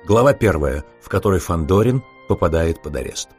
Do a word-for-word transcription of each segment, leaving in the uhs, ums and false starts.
Глава первая, в которой Фандорин попадает под арест.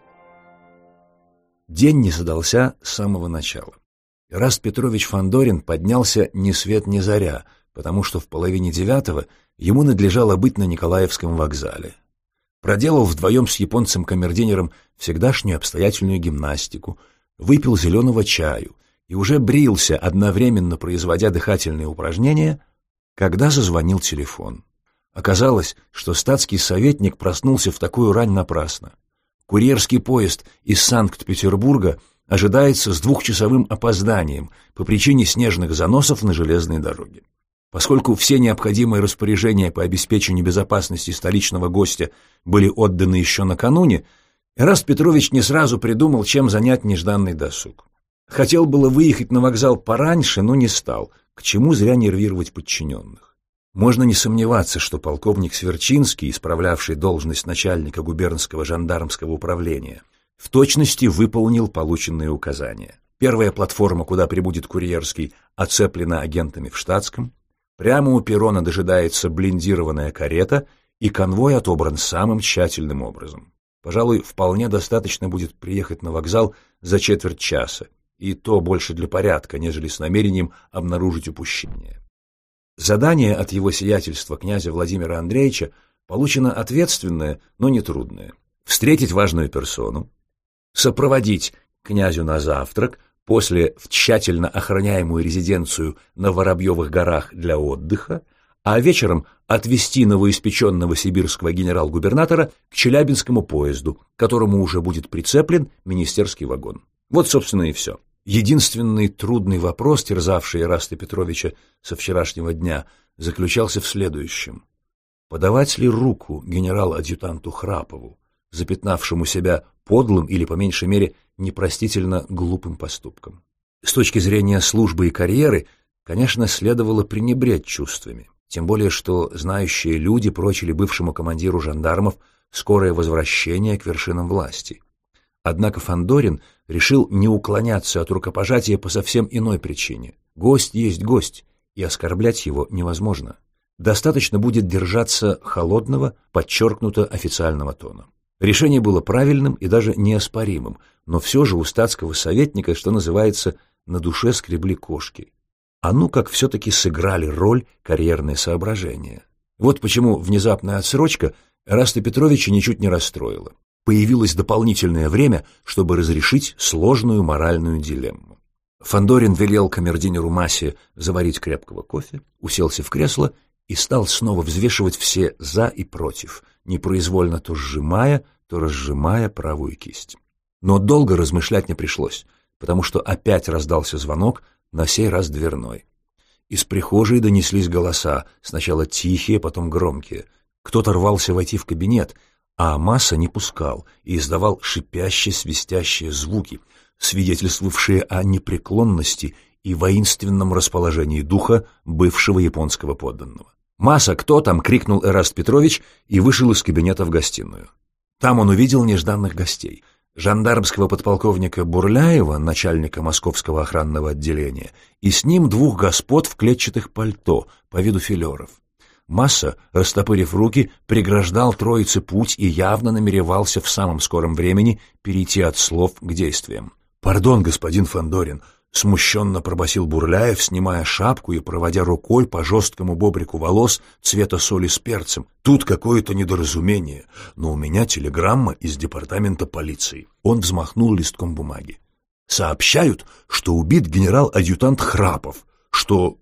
День не задался с самого начала. Эраст Петрович Фандорин поднялся ни свет ни заря, потому что в половине девятого ему надлежало быть на Николаевском вокзале. Проделал вдвоем с японцем-камердинером всегдашнюю обстоятельную гимнастику, выпил зеленого чаю и уже брился, одновременно производя дыхательные упражнения, когда зазвонил телефон. Оказалось, что статский советник проснулся в такую рань напрасно. Курьерский поезд из Санкт-Петербурга ожидается с двухчасовым опозданием по причине снежных заносов на железной дороге. Поскольку все необходимые распоряжения по обеспечению безопасности столичного гостя были отданы еще накануне, Эраст Петрович не сразу придумал, чем занять нежданный досуг. Хотел было выехать на вокзал пораньше, но не стал, к чему зря нервировать подчиненных. Можно не сомневаться, что полковник Сверчинский, исправлявший должность начальника губернского жандармского управления, в точности выполнил полученные указания. Первая платформа, куда прибудет курьерский, оцеплена агентами в штатском. Прямо у перрона дожидается блиндированная карета, и конвой отобран самым тщательным образом. Пожалуй, вполне достаточно будет приехать на вокзал за четверть часа, и то больше для порядка, нежели с намерением обнаружить упущение. Задание от его сиятельства князя Владимира Андреевича получено ответственное, но не трудное. Встретить важную персону, сопроводить князю на завтрак, после в тщательно охраняемую резиденцию на Воробьевых горах для отдыха, а вечером отвезти новоиспеченного сибирского генерал-губернатора к Челябинскому поезду, к которому уже будет прицеплен министерский вагон. Вот, собственно, и все. Единственный трудный вопрос, терзавший Эраста Петровича со вчерашнего дня, заключался в следующем. Подавать ли руку генерал-адъютанту Храпову, запятнавшему себя подлым или, по меньшей мере, непростительно глупым поступком? С точки зрения службы и карьеры, конечно, следовало пренебречь чувствами, тем более что знающие люди прочили бывшему командиру жандармов скорое возвращение к вершинам власти. Однако Фандорин решил не уклоняться от рукопожатия по совсем иной причине. Гость есть гость, и оскорблять его невозможно. Достаточно будет держаться холодного, подчеркнуто официального тона. Решение было правильным и даже неоспоримым, но все же у статского советника, что называется, на душе скребли кошки. А ну как все-таки сыграли роль карьерные соображения. Вот почему внезапная отсрочка Эраста Петровича ничуть не расстроила. Появилось дополнительное время, чтобы разрешить сложную моральную дилемму. Фандорин велел камердинеру Массе заварить крепкого кофе, уселся в кресло и стал снова взвешивать все «за» и «против», непроизвольно то сжимая, то разжимая правую кисть. Но долго размышлять не пришлось, потому что опять раздался звонок, на сей раз дверной. Из прихожей донеслись голоса, сначала тихие, потом громкие. Кто-то рвался войти в кабинет, а Масса не пускал и издавал шипящие, свистящие звуки, свидетельствовавшие о непреклонности и воинственном расположении духа бывшего японского подданного. «Масса, кто там?» — крикнул Эраст Петрович и вышел из кабинета в гостиную. Там он увидел нежданных гостей. Жандармского подполковника Бурляева, начальника московского охранного отделения, и с ним двух господ в клетчатых пальто, по виду филеров. Масса, растопырив руки, преграждал троице путь и явно намеревался в самом скором времени перейти от слов к действиям. «Пардон, господин Фандорин», — смущенно пробасил Бурляев, снимая шапку и проводя рукой по жесткому бобрику волос цвета соли с перцем. «Тут какое-то недоразумение, но у меня телеграмма из департамента полиции». Он взмахнул листком бумаги. «Сообщают, что убит генерал-адъютант Храпов, что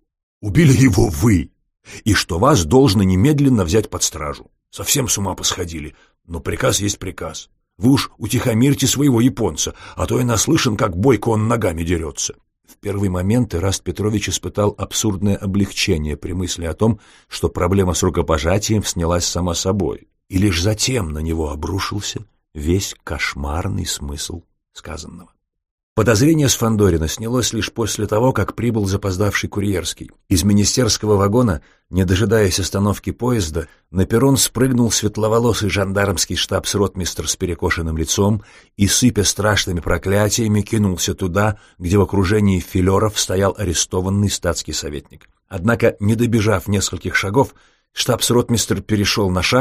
убили его вы, и что вас должны немедленно взять под стражу. Совсем с ума посходили, но приказ есть приказ. Вы уж утихомирьте своего японца, а то я наслышан, как бойко он ногами дерется». В первый момент Эраст Петрович испытал абсурдное облегчение при мысли о том, что проблема с рукопожатием снялась сама собой, и лишь затем на него обрушился весь кошмарный смысл сказанного. Подозрение с Фандорина снялось лишь после того, как прибыл запоздавший курьерский. Из министерского вагона, не дожидаясь остановки поезда, на перрон спрыгнул светловолосый жандармский штабс-ротмистр с перекошенным лицом и, сыпя страшными проклятиями, кинулся туда, где в окружении филеров стоял арестованный статский советник. Однако, не добежав нескольких шагов, штабс-ротмистр перешел на шаг,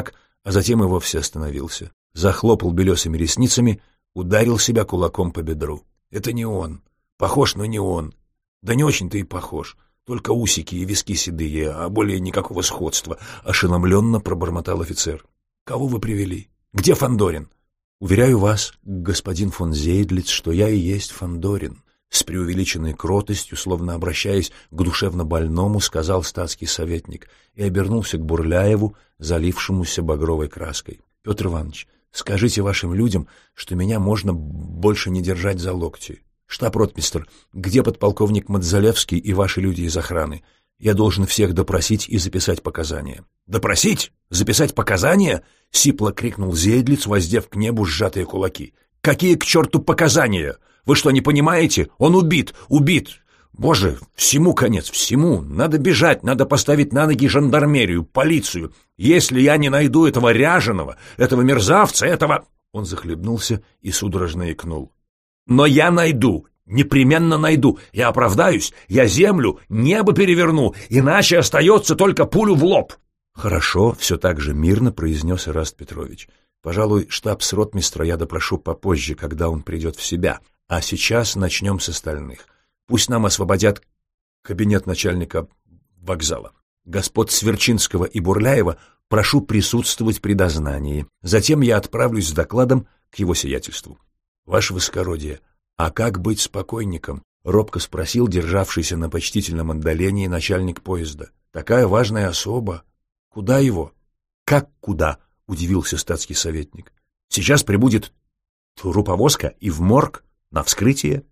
а затем и вовсе остановился. Захлопал белесыми ресницами, ударил себя кулаком по бедру. Это не он. Похож, но не он. Да не очень-то и похож. Только усики и виски седые, а более никакого сходства. Ошеломленно пробормотал офицер. Кого вы привели? Где Фандорин? Уверяю вас, господин фон Зейдлиц, что я и есть Фандорин. С преувеличенной кротостью, словно обращаясь к душевно больному, сказал статский советник и обернулся к Бурляеву, залившемуся багровой краской. Петр Иванович, скажите вашим людям, что меня можно больше не держать за локти. Штаб-ротмистр, где подполковник Мадзалевский и ваши люди из охраны? Я должен всех допросить и записать показания. Допросить? Записать показания? Сипло крикнул Зейдлиц, воздев к небу сжатые кулаки. Какие к черту показания? Вы что, не понимаете? Он убит, убит. Боже, всему конец, всему. Надо бежать, надо поставить на ноги жандармерию, полицию. Если я не найду этого ряженого, этого мерзавца, этого... Он захлебнулся и судорожно икнул. Но я найду, непременно найду. Я оправдаюсь, я землю, небо переверну, иначе остается только пулю в лоб. Хорошо, все так же мирно произнес Ираст Петрович. Пожалуй, штабс-ротмистра я допрошу попозже, когда он придет в себя. А сейчас начнем с остальных. Пусть нам освободят кабинет начальника вокзала. Господ Сверчинского и Бурляева прошу присутствовать при дознании. Затем я отправлюсь с докладом к его сиятельству. Ваше высокородие, а как быть с покойником? Робко спросил державшийся на почтительном отдалении начальник поезда. Такая важная особа. Куда его? Как куда? Удивился статский советник. Сейчас прибудет труповозка и в морг на вскрытие.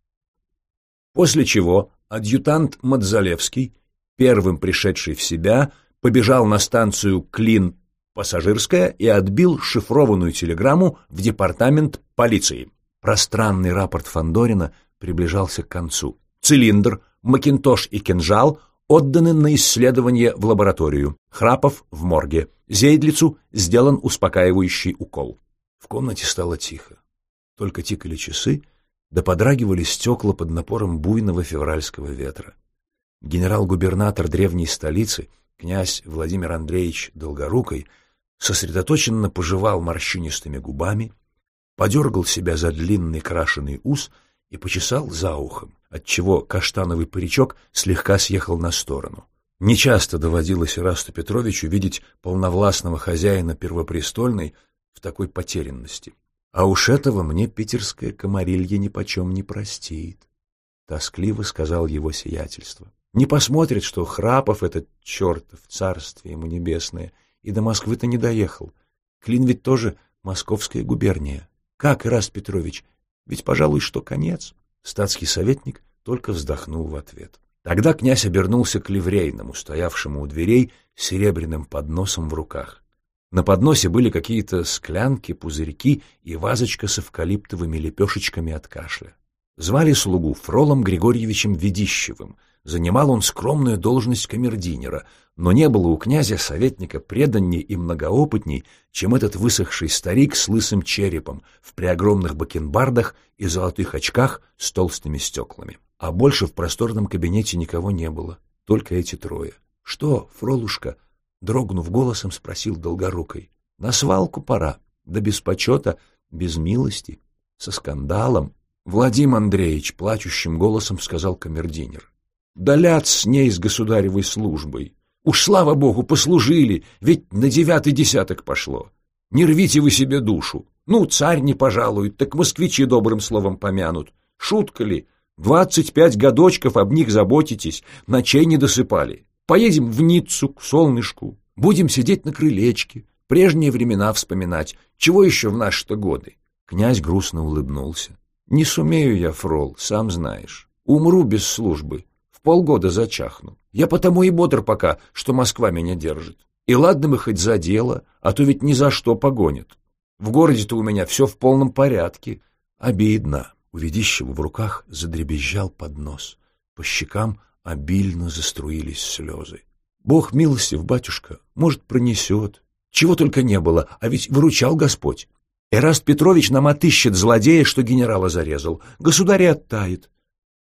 После чего адъютант Мадзалевский, первым пришедший в себя, побежал на станцию Клин-Пассажирская и отбил шифрованную телеграмму в департамент полиции. Пространный рапорт Фандорина приближался к концу. Цилиндр, макинтош и кинжал отданы на исследование в лабораторию. Храпов в морге. Зейдлицу сделан успокаивающий укол. В комнате стало тихо. Только тикали часы, да подрагивали стекла под напором буйного февральского ветра. Генерал-губернатор древней столицы, князь Владимир Андреевич Долгорукий, сосредоточенно пожевал морщинистыми губами, подергал себя за длинный крашеный ус и почесал за ухом, отчего каштановый паричок слегка съехал на сторону. Нечасто доводилось Ирасту Петровичу видеть полновластного хозяина Первопрестольной в такой потерянности. А уж этого мне питерское комарилье нипочем не простит, — тоскливо сказал его сиятельство. Не посмотрит, что Храпов этот чертов, царствие ему небесное, и до Москвы-то не доехал. Клин ведь тоже московская губерния. Как, Ираст Петрович, ведь, пожалуй, что конец. Статский советник только вздохнул в ответ. Тогда князь обернулся к ливрейному, стоявшему у дверей с серебряным подносом в руках. На подносе были какие-то склянки, пузырьки и вазочка с эвкалиптовыми лепешечками от кашля. Звали слугу Фролом Григорьевичем Ведищевым. Занимал он скромную должность камердинера, но не было у князя советника преданней и многоопытней, чем этот высохший старик с лысым черепом, в преогромных бакенбардах и золотых очках с толстыми стеклами. А больше в просторном кабинете никого не было, только эти трое. — Что, Фролушка? — дрогнув голосом, спросил Долгорукий. — На свалку пора, да без почета, без милости, со скандалом. Владимир Андреевич плачущим голосом сказал камердинер. — Да ляд с ней, с государевой службой. Уж, слава богу, послужили, ведь на девятый десяток пошло. Не рвите вы себе душу. Ну, царь не пожалует, так москвичи добрым словом помянут. Шутка ли? Двадцать пять годочков об них заботитесь, ночей не досыпали. Поедем в Ниццу к солнышку, будем сидеть на крылечке, прежние времена вспоминать. Чего еще в наши-то годы? Князь грустно улыбнулся. Не сумею я, Фрол, сам знаешь. Умру без службы, в полгода зачахну. Я потому и бодр пока, что Москва меня держит. И ладно бы хоть за дело, а то ведь ни за что погонят. В городе-то у меня все в полном порядке. Обидно. У Ведищева в руках задребезжал поднос. По щекам обильно заструились слезы. Бог милостив, батюшка, может, пронесет. Чего только не было, а ведь выручал Господь. Эраст Петрович нам отыщет злодея, что генерала зарезал. Государь оттает.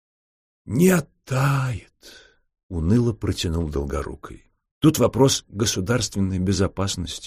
Не оттает, уныло протянул Долгорукий. Тут вопрос государственной безопасности.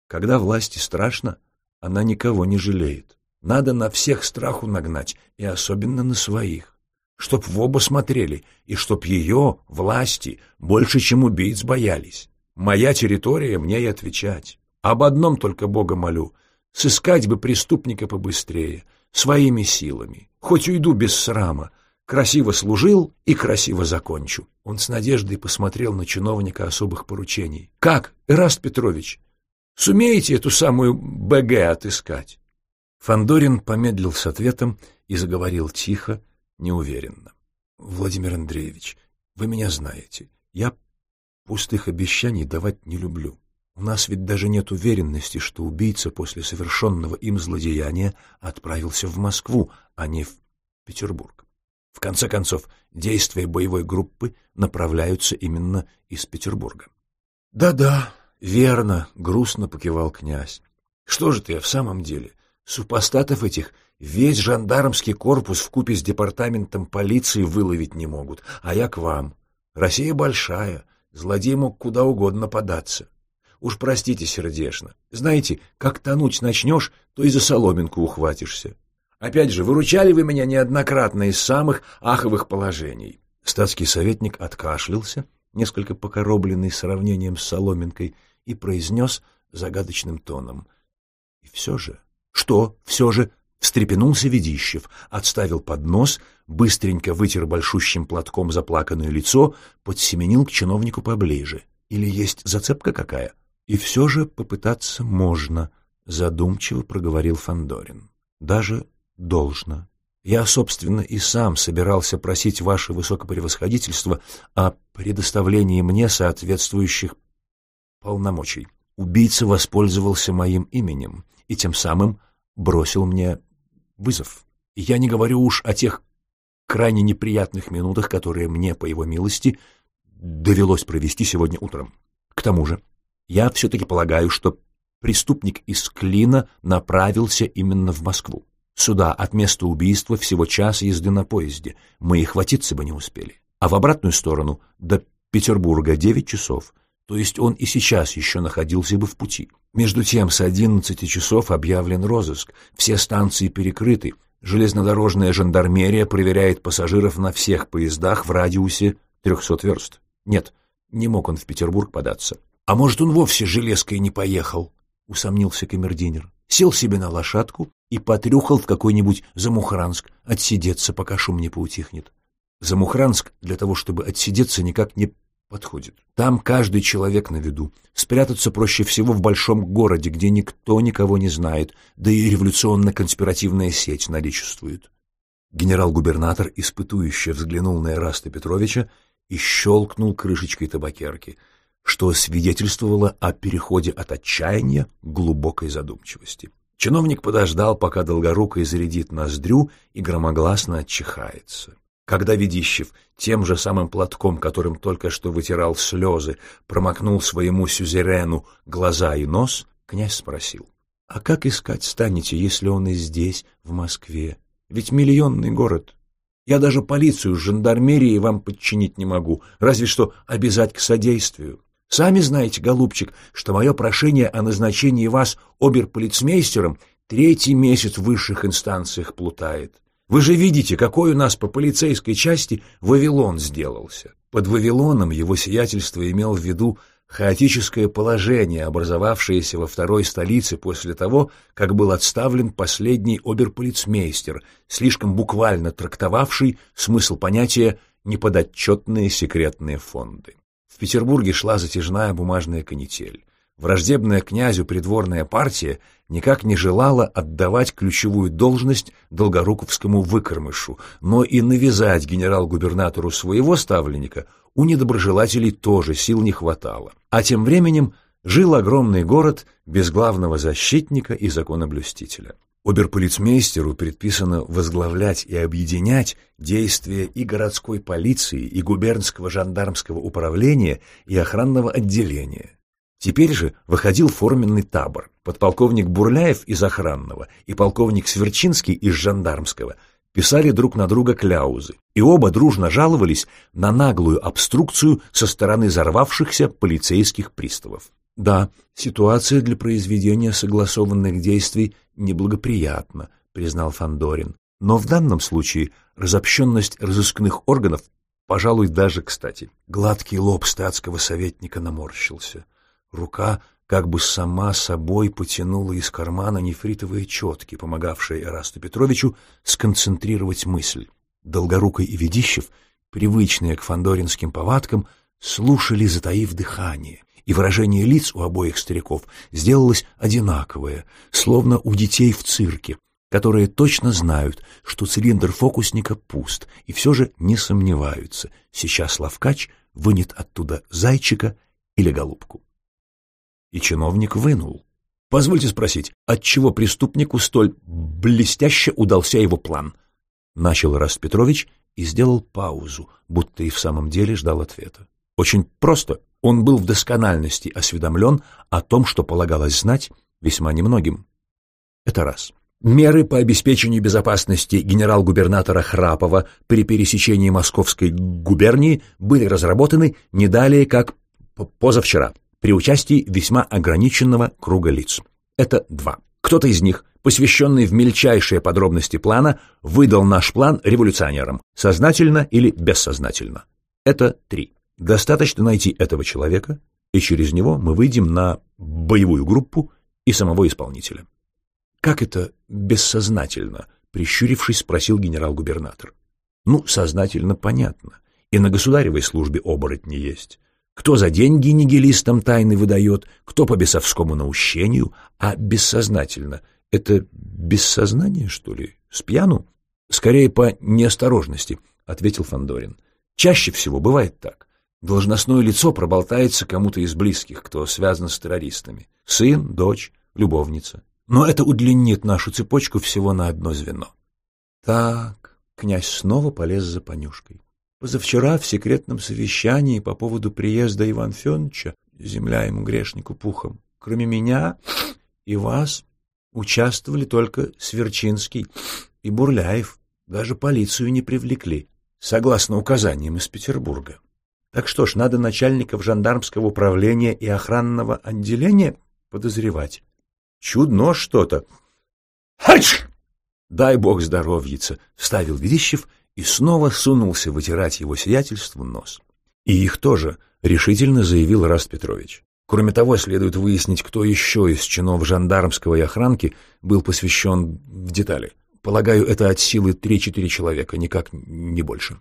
Когда власти страшно, она никого не жалеет. Надо на всех страху нагнать, и особенно на своих. Чтоб в оба смотрели, и чтоб ее, власти, больше, чем убийц, боялись. Моя территория, мне и отвечать. Об одном только Бога молю — сыскать бы преступника побыстрее, своими силами. Хоть уйду без срама. Красиво служил и красиво закончу. Он с надеждой посмотрел на чиновника особых поручений. Как, Эраст Петрович, сумеете эту самую БГ отыскать? Фандорин помедлил с ответом и заговорил тихо, неуверенно. Владимир Андреевич, вы меня знаете. Я пустых обещаний давать не люблю. У нас ведь даже нет уверенности, что убийца после совершенного им злодеяния отправился в Москву, а не в Петербург. В конце концов, действия боевой группы направляются именно из Петербурга. «Да-да, верно», — грустно покивал князь. «Что же ты в самом деле? Супостатов этих весь жандармский корпус вкупе с департаментом полиции выловить не могут, а я к вам. Россия большая, злодей мог куда угодно податься. Уж простите сердечно. Знаете, как тонуть начнешь, то и за соломинку ухватишься. Опять же, выручали вы меня неоднократно из самых аховых положений». Статский советник откашлялся, несколько покоробленный сравнением с соломинкой, и произнес загадочным тоном. «И все же...» «Что? Все же?» — встрепенулся Ведищев, отставил поднос, быстренько вытер большущим платком заплаканное лицо, подсеменил к чиновнику поближе. «Или есть зацепка какая?» «И все же попытаться можно», — задумчиво проговорил Фандорин. «Даже должно. Я, собственно, и сам собирался просить ваше высокопревосходительство о предоставлении мне соответствующих полномочий. Убийца воспользовался моим именем и тем самым бросил мне вызов. И я не говорю уж о тех крайне неприятных минутах, которые мне, по его милости, довелось провести сегодня утром. К тому же, я все-таки полагаю, что преступник из Клина направился именно в Москву. Сюда от места убийства всего час езды на поезде, мы и хватиться бы не успели. А в обратную сторону до Петербурга девять часов, то есть он и сейчас еще находился бы в пути. Между тем с одиннадцати часов объявлен розыск, все станции перекрыты, железнодорожная жандармерия проверяет пассажиров на всех поездах в радиусе трехсот верст. Нет, не мог он в Петербург податься. А может, он вовсе железкой не поехал, усомнился камердинер. Сел себе на лошадку и потрюхал в какой-нибудь Замухранск отсидеться, пока шум не поутихнет. Замухранск для того, чтобы отсидеться, никак не подходит. Там каждый человек на виду. Спрятаться проще всего в большом городе, где никто никого не знает, да и революционно-конспиративная сеть наличествует. Генерал-губернатор испытующе взглянул на Эраста Петровича и щелкнул крышечкой табакерки, что свидетельствовало о переходе от отчаяния к глубокой задумчивости. Чиновник подождал, пока Долгорукий зарядит ноздрю и громогласно отчихается. Когда Ведищев тем же самым платком, которым только что вытирал слезы, промокнул своему сюзерену глаза и нос, князь спросил: «А как искать станете, если он и здесь, в Москве? Ведь миллионный город. Я даже полицию с жандармерией вам подчинить не могу, разве что обязать к содействию. Сами знаете, голубчик, что мое прошение о назначении вас оберполицмейстером третий месяц в высших инстанциях плутает. Вы же видите, какой у нас по полицейской части Вавилон сделался». Под Вавилоном его сиятельство имел в виду хаотическое положение, образовавшееся во второй столице после того, как был отставлен последний оберполицмейстер, слишком буквально трактовавший смысл понятия «неподотчетные секретные фонды». В Петербурге шла затяжная бумажная канитель. Враждебная князю придворная партия никак не желала отдавать ключевую должность долгоруковскому выкормышу, но и навязать генерал-губернатору своего ставленника у недоброжелателей тоже сил не хватало. А тем временем жил огромный город без главного защитника и законоблюстителя. Оберполицмейстеру предписано возглавлять и объединять действия и городской полиции, и губернского жандармского управления, и охранного отделения. Теперь же выходил форменный табор. Подполковник Бурляев из охранного и полковник Сверчинский из жандармского писали друг на друга кляузы, и оба дружно жаловались на наглую обструкцию со стороны взорвавшихся полицейских приставов. Да, ситуация для произведения согласованных действий неблагоприятна, признал Фандорин. Но в данном случае разобщенность разыскных органов, пожалуй, даже кстати. Гладкий лоб статского советника наморщился. Рука как бы сама собой потянула из кармана нефритовые четки, помогавшие Эрасту Петровичу сконцентрировать мысль. Долгорукий и Ведищев, привычные к фандоринским повадкам, слушали, затаив дыхание, и выражение лиц у обоих стариков сделалось одинаковое, словно у детей в цирке, которые точно знают, что цилиндр фокусника пуст, и все же не сомневаются, сейчас ловкач вынет оттуда зайчика или голубку. И чиновник вынул. «Позвольте спросить, отчего преступнику столь блестяще удался его план?» Начал Эраст Петрович и сделал паузу, будто и в самом деле ждал ответа. Очень просто. Он был в доскональности осведомлен о том, что полагалось знать весьма немногим. Это раз. Меры по обеспечению безопасности генерал-губернатора Храпова при пересечении Московской губернии были разработаны не далее, как позавчера, при участии весьма ограниченного круга лиц. Это два. Кто-то из них, посвященный в мельчайшие подробности плана, выдал наш план революционерам, сознательно или бессознательно. Это три. Достаточно найти этого человека, и через него мы выйдем на боевую группу и самого исполнителя. «Как это бессознательно?» — прищурившись, спросил генерал-губернатор. «Ну, сознательно понятно. И на государевой службе оборотни есть. Кто за деньги нигилистам тайны выдает, кто по бесовскому наущению, а бессознательно — это бессознание, что ли, спьяну?» «Скорее по неосторожности», — ответил Фандорин. «Чаще всего бывает так. Должностное лицо проболтается кому-то из близких, кто связан с террористами. Сын, дочь, любовница. Но это удлинит нашу цепочку всего на одно звено». Так, князь снова полез за понюшкой. Позавчера в секретном совещании по поводу приезда Ивана Федоровича, земля ему грешнику пухом, кроме меня и вас, участвовали только Сверчинский и Бурляев. Даже полицию не привлекли, согласно указаниям из Петербурга. Так что ж, надо начальников жандармского управления и охранного отделения подозревать. Чудно что-то. Хач! Дай бог здоровьица, вставил Ведищев и снова сунулся вытирать его сиятельству нос. И их тоже, решительно заявил Эраст Петрович. Кроме того, следует выяснить, кто еще из чинов жандармского и охранки был посвящен в детали. Полагаю, это от силы три-четыре человека, никак не больше.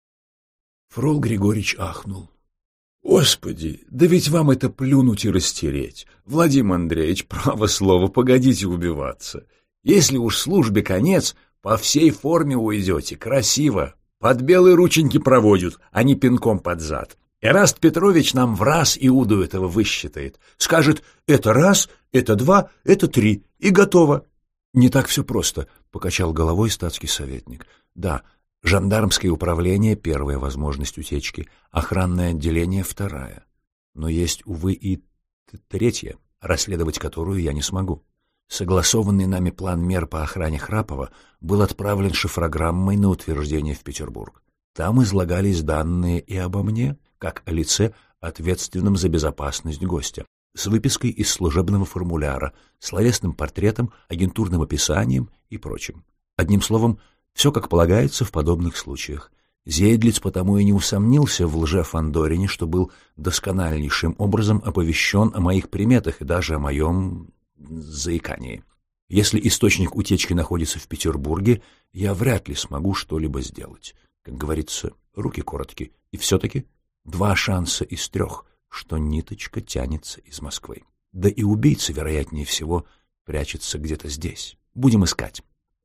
Фрол Григорьевич ахнул. «Господи, да ведь вам это плюнуть и растереть. Владимир Андреевич, право слово, погодите убиваться. Если уж службе конец, по всей форме уйдете, красиво. Под белые рученьки проводят, а не пинком под зад. Эраст Петрович нам в раз Иуду этого высчитает. Скажет, это раз, это два, это три, и готово». «Не так все просто», — покачал головой статский советник. «Да, жандармское управление — первая возможность утечки, охранное отделение — вторая. Но есть, увы, и третья, расследовать которую я не смогу. Согласованный нами план мер по охране Храпова был отправлен шифрограммой на утверждение в Петербург. Там излагались данные и обо мне, как о лице, ответственном за безопасность гостя, с выпиской из служебного формуляра, словесным портретом, агентурным описанием и прочим. Одним словом, все как полагается в подобных случаях. Зейдлиц потому и не усомнился в лже-Фандорине, что был доскональнейшим образом оповещен о моих приметах и даже о моем заикании. Если источник утечки находится в Петербурге, я вряд ли смогу что-либо сделать. Как говорится, руки короткие. И все-таки два шанса из трех, что ниточка тянется из Москвы. Да и убийца, вероятнее всего, прячется где-то здесь. Будем искать.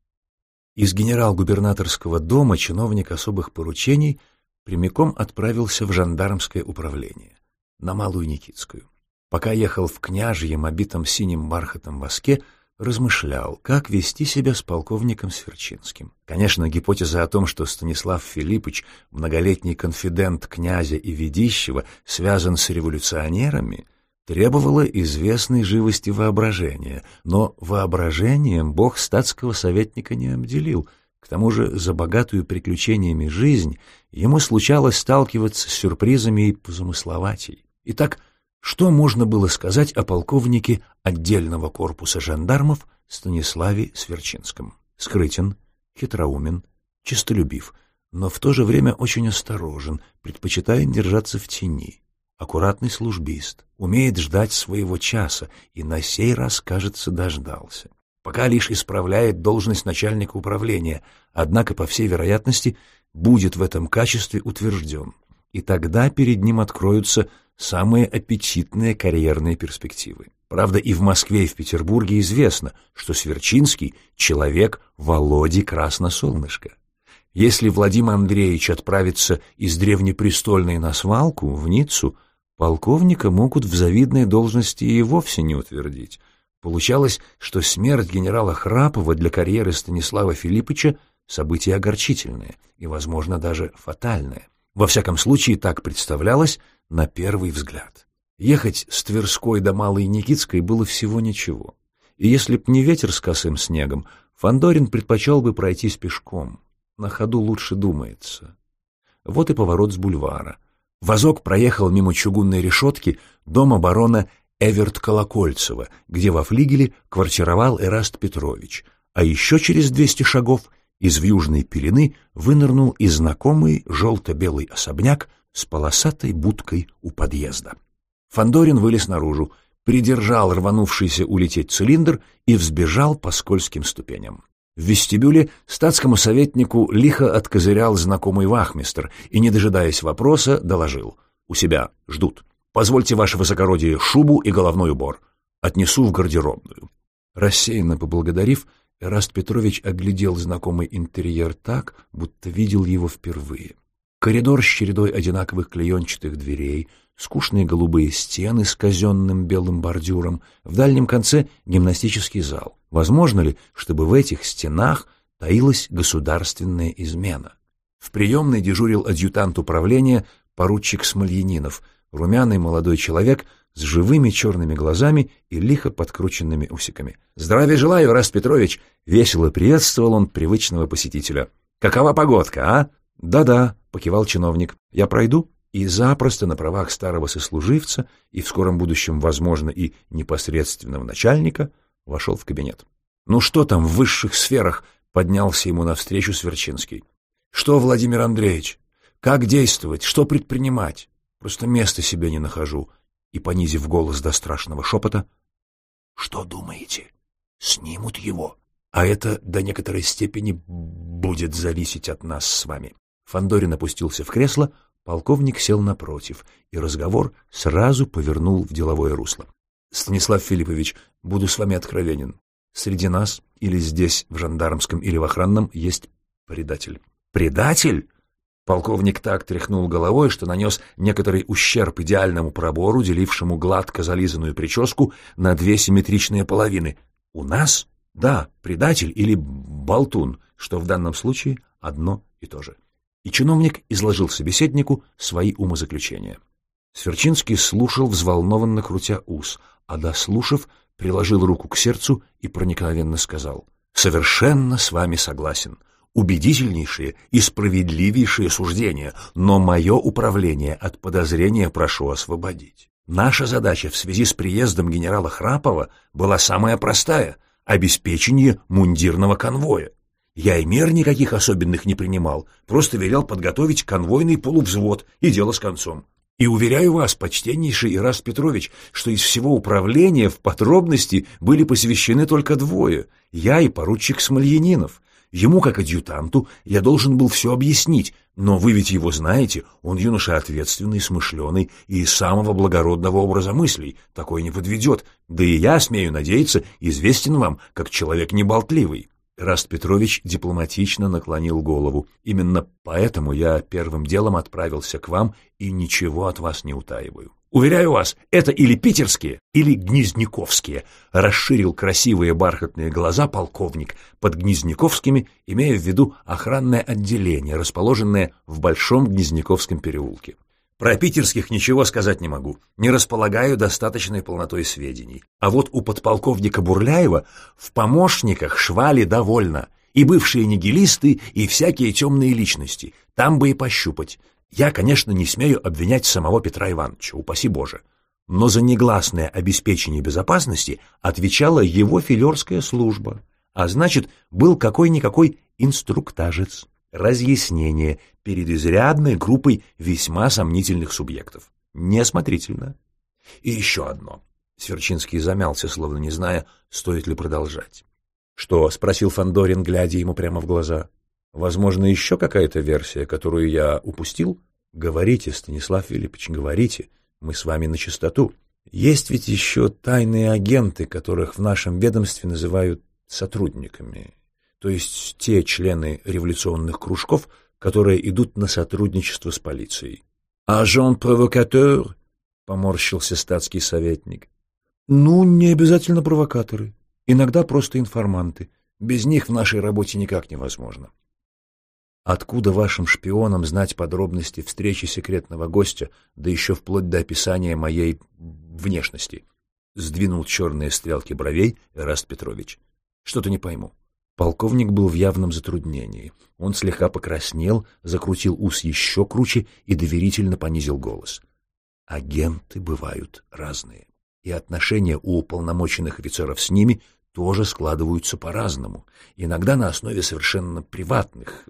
Из генерал-губернаторского дома чиновник особых поручений прямиком отправился в жандармское управление, на Малую Никитскую. Пока ехал в княжьем, обитом синим бархатом воске, размышлял, как вести себя с полковником Сверчинским. Конечно, гипотеза о том, что Станислав Филиппович, многолетний конфидент князя и Ведищева, связан с революционерами, требовала известной живости воображения, но воображением бог статского советника не обделил. К тому же за богатую приключениями жизнь ему случалось сталкиваться с сюрпризами и позамысловатей. Итак, Что можно было сказать о полковнике отдельного корпуса жандармов Станиславе Сверчинском? Скрытен, хитроумен, честолюбив, но в то же время очень осторожен, предпочитая держаться в тени. Аккуратный службист, умеет ждать своего часа и на сей раз, кажется, дождался. Пока лишь исправляет должность начальника управления, однако, по всей вероятности, будет в этом качестве утвержден. И тогда перед ним откроются самые аппетитные карьерные перспективы. Правда, и в Москве, и в Петербурге известно, что Сверчинский — человек Володи Красносолнышко. Если Владимир Андреевич отправится из Древнепрестольной на свалку, в Ниццу, полковника могут в завидной должности и вовсе не утвердить. Получалось, что смерть генерала Храпова для карьеры Станислава Филиппыча — событие огорчительное и, возможно, даже фатальное. Во всяком случае, так представлялось на первый взгляд. Ехать с Тверской до Малой Никитской было всего ничего. И если б не ветер с косым снегом, Фандорин предпочел бы пройтись пешком. На ходу лучше думается. Вот и поворот с бульвара. Возок проехал мимо чугунной решетки дома барона Эверт-Колокольцева, где во флигеле квартировал Эраст Петрович, а еще через двести шагов из вьюжной пелены вынырнул и знакомый желто-белый особняк с полосатой будкой у подъезда. Фандорин вылез наружу, придержал рванувшийся улететь цилиндр и взбежал по скользким ступеням. В вестибюле статскому советнику лихо откозырял знакомый вахмистр и, не дожидаясь вопроса, доложил: «У себя ждут. Позвольте, ваше высокородие, шубу и головной убор. Отнесу в гардеробную». Рассеянно поблагодарив, Эраст Петрович оглядел знакомый интерьер так, будто видел его впервые. Коридор с чередой одинаковых клеенчатых дверей, скучные голубые стены с казенным белым бордюром, в дальнем конце гимнастический зал. Возможно ли, чтобы в этих стенах таилась государственная измена? В приемной дежурил адъютант управления поручик Смольянинов, румяный молодой человек с живыми черными глазами и лихо подкрученными усиками. «Здравия желаю, Эраст Петрович!» — весело приветствовал он привычного посетителя. «Какова погодка, а?» «Да-да», — покивал чиновник, — «я пройду?» И запросто на правах старого сослуживца и в скором будущем, возможно, и непосредственного начальника вошел в кабинет. «Ну что там в высших сферах?» — поднялся ему навстречу Сверчинский. «Что, Владимир Андреевич? Как действовать? Что предпринимать? Просто места себе не нахожу». И, понизив голос до страшного шепота: «Что думаете? Снимут его? А это до некоторой степени будет зависеть от нас с вами». Фандорин опустился в кресло, полковник сел напротив, и разговор сразу повернул в деловое русло. «Станислав Филиппович, буду с вами откровенен. Среди нас, или здесь, в жандармском, или в охранном, есть предатель». «Предатель?» Полковник так тряхнул головой, что нанес некоторый ущерб идеальному пробору, делившему гладко зализанную прическу на две симметричные половины. «У нас? Да, предатель или болтун, что в данном случае одно и то же». И чиновник изложил собеседнику свои умозаключения. Сверчинский слушал, взволнованно крутя ус, а, дослушав, приложил руку к сердцу и проникновенно сказал: «Совершенно с вами согласен. Убедительнейшие и справедливейшие суждения, но мое управление от подозрения прошу освободить. Наша задача в связи с приездом генерала Храпова была самая простая — обеспечение мундирного конвоя. Я и мер никаких особенных не принимал, просто велел подготовить конвойный полувзвод, и дело с концом. И уверяю вас, почтеннейший Эраст Петрович, что из всего управления в подробности были посвящены только двое — я и поручик Смольянинов. Ему, как адъютанту, я должен был все объяснить, но вы ведь его знаете, он юноша ответственный, смышленый и из самого благородного образа мыслей, такой не подведет, да и я, смею надеяться, известен вам, как человек неболтливый». Эраст Петрович дипломатично наклонил голову. «Именно поэтому я первым делом отправился к вам и ничего от вас не утаиваю. Уверяю вас, это или питерские, или гнезняковские», — расширил красивые бархатные глаза полковник, под гнезняковскими имея в виду охранное отделение, расположенное в Большом Гнезняковском переулке. «Про питерских ничего сказать не могу, не располагаю достаточной полнотой сведений. А вот у подполковника Бурляева в помощниках швали довольно, и бывшие нигилисты, и всякие темные личности, там бы и пощупать. Я, конечно, не смею обвинять самого Петра Ивановича, упаси Боже. но за негласное обеспечение безопасности отвечала его филерская служба, а значит, был какой-никакой инструктажец, разъяснение перед изрядной группой весьма сомнительных субъектов. Неосмотрительно. И еще одно. Сверчинский замялся, словно не зная, стоит ли продолжать. «Что?» — спросил Фандорин, глядя ему прямо в глаза. «Возможно, еще какая-то версия, которую я упустил? Говорите, Станислав Филиппович, говорите. Мы с вами начистоту. Есть ведь еще тайные агенты, которых в нашем ведомстве называют сотрудниками, то есть те члены революционных кружков, которые идут на сотрудничество с полицией». «Агент-провокатор?» — поморщился статский советник. «Ну, не обязательно провокаторы. Иногда просто информанты. Без них в нашей работе никак невозможно». «Откуда вашим шпионам знать подробности встречи секретного гостя, да еще вплоть до описания моей внешности?» — сдвинул черные стрелки бровей Эраст Петрович. «Что-то не пойму». Полковник был в явном затруднении. Он слегка покраснел, закрутил ус еще круче и доверительно понизил голос. «Агенты бывают разные, и отношения у уполномоченных офицеров с ними тоже складываются по-разному, иногда на основе совершенно приватных,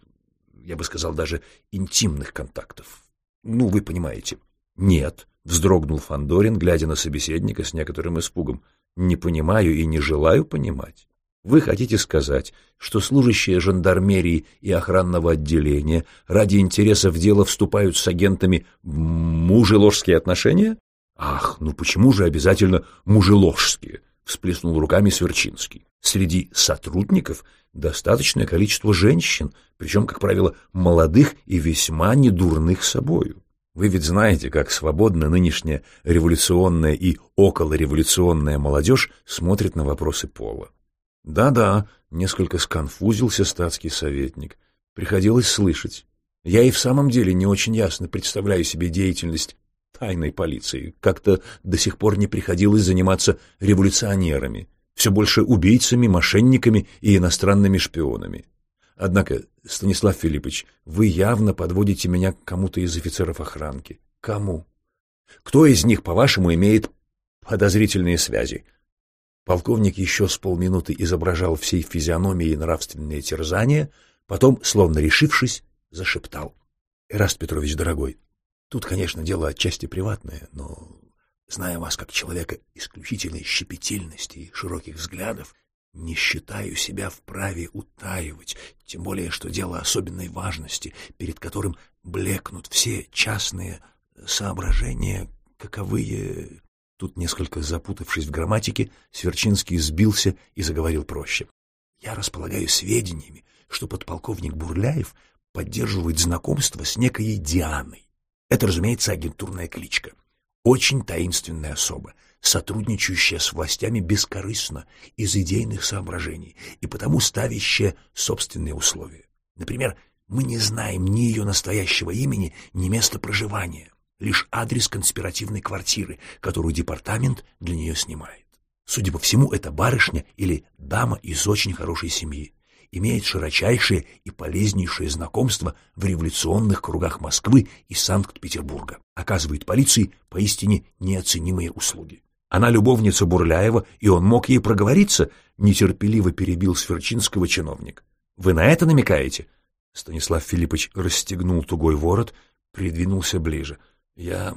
я бы сказал, даже интимных контактов. Ну, вы понимаете». «Нет», — вздрогнул Фандорин, глядя на собеседника с некоторым испугом, «не понимаю и не желаю понимать. Вы хотите сказать, что служащие жандармерии и охранного отделения ради интересов дела вступают с агентами в мужеложские отношения?» «Ах, ну почему же обязательно мужеложские?» — всплеснул руками Сверчинский. «Среди сотрудников достаточное количество женщин, причем, как правило, молодых и весьма недурных собою. Вы ведь знаете, как свободно нынешняя революционная и околореволюционная молодежь смотрит на вопросы пола». «Да-да», — несколько сконфузился статский советник. «Приходилось слышать. Я и в самом деле не очень ясно представляю себе деятельность тайной полиции. Как-то до сих пор не приходилось заниматься революционерами, все больше убийцами, мошенниками и иностранными шпионами. Однако, Станислав Филиппович, вы явно подводите меня к кому-то из офицеров охранки. Кому? Кто из них, по-вашему, имеет подозрительные связи?» Полковник еще с полминуты изображал всей физиономией нравственные терзания, потом, словно решившись, зашептал. «Эраст Петрович, дорогой, тут, конечно, дело отчасти приватное, но, зная вас как человека исключительной щепетильности и широких взглядов, не считаю себя вправе утаивать, тем более, что дело особенной важности, перед которым блекнут все частные соображения, каковые...» Тут, несколько запутавшись в грамматике, Сверчинский сбился и заговорил проще. «Я располагаю сведениями, что подполковник Бурляев поддерживает знакомство с некой Дианой. Это, разумеется, агентурная кличка. Очень таинственная особа, сотрудничающая с властями бескорыстно из идейных соображений и потому ставящая собственные условия. Например, мы не знаем ни ее настоящего имени, ни места проживания. Лишь адрес конспиративной квартиры, которую департамент для нее снимает. Судя по всему, эта барышня или дама из очень хорошей семьи, имеет широчайшее и полезнейшее знакомство в революционных кругах Москвы и Санкт-Петербурга, оказывает полиции поистине неоценимые услуги. Она любовница Бурляева, и он мог ей проговориться, нетерпеливо перебил Сверчинского чиновник. Вы на это намекаете?» Станислав Филиппович расстегнул тугой ворот, придвинулся ближе. Я...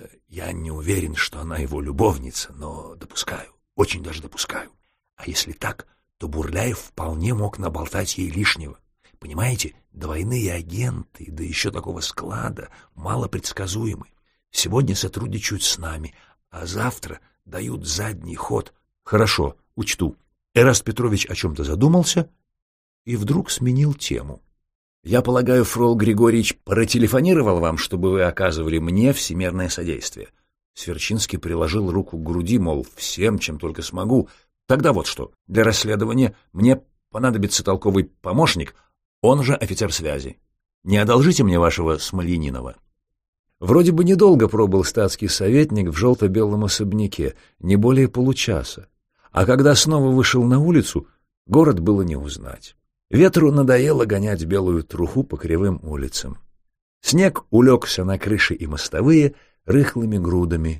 я не уверен, что она его любовница, но допускаю, очень даже допускаю. А если так, то Бурляев вполне мог наболтать ей лишнего. Понимаете, двойные агенты, да еще такого склада, малопредсказуемы. Сегодня сотрудничают с нами, а завтра дают задний ход. Хорошо, учту. Эраст Петрович о чем-то задумался и вдруг сменил тему. «Я полагаю, фрол Григорьевич протелефонировал вам, чтобы вы оказывали мне всемерное содействие?» Сверчинский приложил руку к груди, мол, всем, чем только смогу. «Тогда вот что. Для расследования мне понадобится толковый помощник, он же офицер связи. Не одолжите мне вашего Смольянинова». Вроде бы недолго пробыл статский советник в желто-белом особняке, не более получаса. А когда снова вышел на улицу, город было не узнать. Ветру надоело гонять белую труху по кривым улицам. Снег улегся на крыши и мостовые рыхлыми грудами.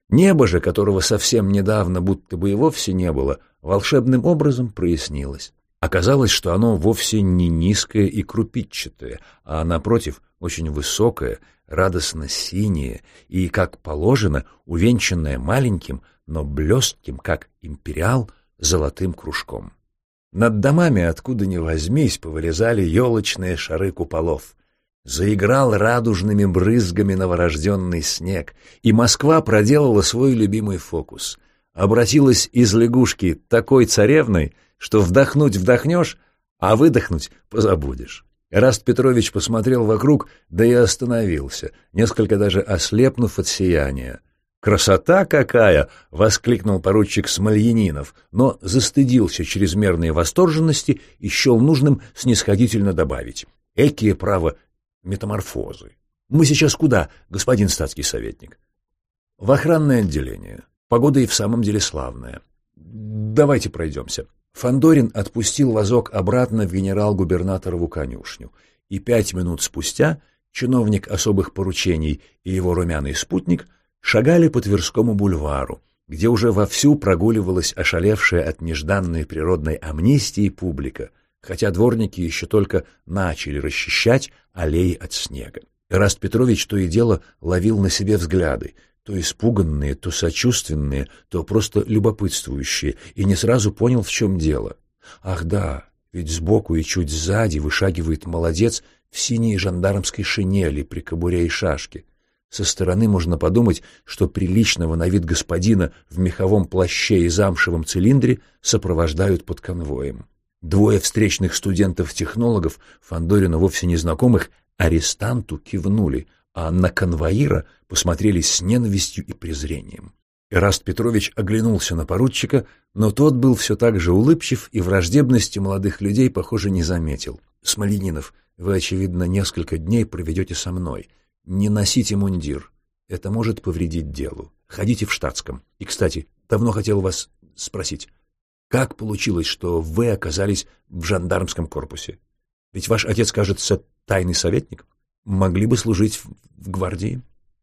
Небо же, которого совсем недавно будто бы и вовсе не было, волшебным образом прояснилось. Оказалось, что оно вовсе не низкое и крупичатое, а, напротив, очень высокое, радостно синее и, как положено, увенчанное маленьким, но блестким, как империал, золотым кружком. Над домами, откуда ни возьмись, повылезали елочные шары куполов. Заиграл радужными брызгами новорожденный снег, и Москва проделала свой любимый фокус. Обратилась из лягушки такой царевной, что вдохнуть вдохнешь, а выдохнуть позабудешь. Эраст Петрович посмотрел вокруг, да и остановился, несколько даже ослепнув от сияния. «Красота какая!» — воскликнул поручик Смольянинов, но застыдился чрезмерной восторженности и счел нужным снисходительно добавить: «Экие, право, метаморфозы. Мы сейчас куда, господин статский советник?» «В охранное отделение. Погода и в самом деле славная. Давайте пройдемся». Фандорин отпустил вазок обратно в генерал-губернаторову конюшню, и пять минут спустя чиновник особых поручений и его румяный спутник шагали по Тверскому бульвару, где уже вовсю прогуливалась ошалевшая от нежданной природной амнистии публика, хотя дворники еще только начали расчищать аллеи от снега. Эраст Петрович то и дело ловил на себе взгляды, то испуганные, то сочувственные, то просто любопытствующие, и не сразу понял, в чем дело. Ах да, ведь сбоку и чуть сзади вышагивает молодец в синей жандармской шинели при кобуре и шашке. Со стороны можно подумать, что приличного на вид господина в меховом плаще и замшевом цилиндре сопровождают под конвоем. Двое встречных студентов-технологов, Фандорину вовсе незнакомых, арестанту кивнули, а на конвоира посмотрели с ненавистью и презрением. Эраст Петрович оглянулся на поручика, но тот был все так же улыбчив и враждебности молодых людей, похоже, не заметил. «Смольянинов, вы, очевидно, несколько дней проведете со мной. Не носите мундир. Это может повредить делу. Ходите в штатском. И, кстати, давно хотел вас спросить, как получилось, что вы оказались в жандармском корпусе? Ведь ваш отец, кажется, тайный советник. Могли бы служить в гвардии?»